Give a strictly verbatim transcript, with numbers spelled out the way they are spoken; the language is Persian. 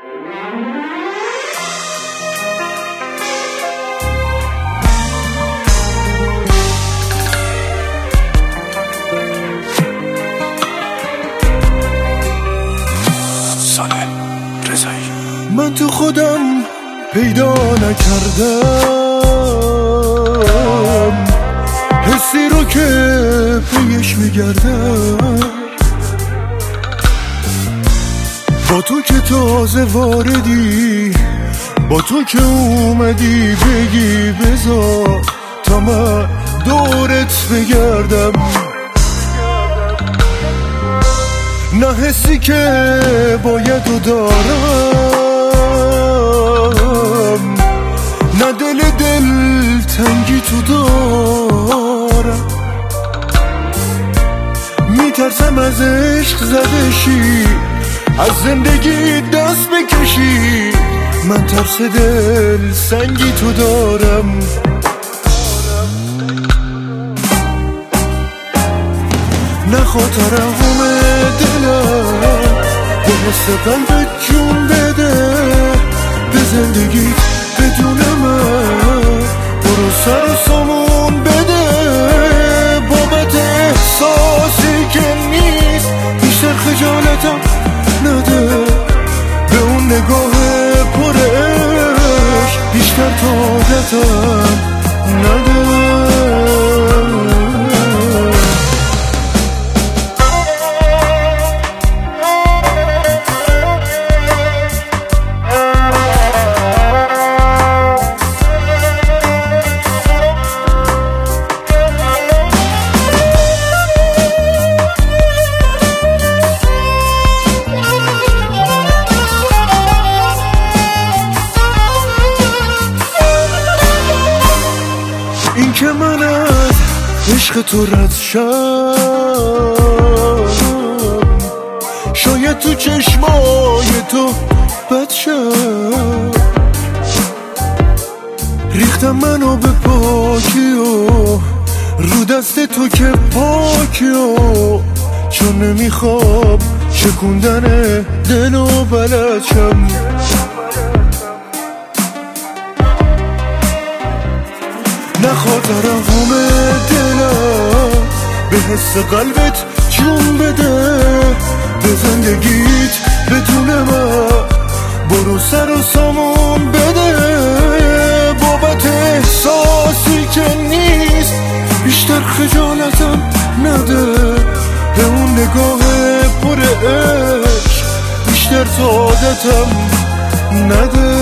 من تو خودم پیدا نکردم حسی رو که پیش میگردم، با تو که تازه واردی، با تو که اومدی بگی بذار تا من دورت بگردم. نه حسی که باید و دارم، نه دل دل تنگی تو دارم. میترسم از عشق زده شی، از زندگی دست بکشی، من ترس دل سنگی تو دارم. نخواه ترحم دلم به حس قلبت جون بده، به زندگی بدون من برو سر و سامون بده. بابت احساسی که نیست بیشتر خجالتم نده، به اون نگاه پر عشق بیشتر طاقتم نده. این که من از عشق تو رد شم، شاید تو چشمای تو بد شم. ریختم منو به پاکی و رو دست تو که پاکی و چون نمیخوام شکوندن دل و بلد شم. نخواه ترحم دلم به حس قلبت جون بده، به زندگیت بدون من برو سر و سامون بده. بابت احساسی که نیست بیشتر خجالتم نده، به اون نگاه پر عشق بیشتر طاقتم نده.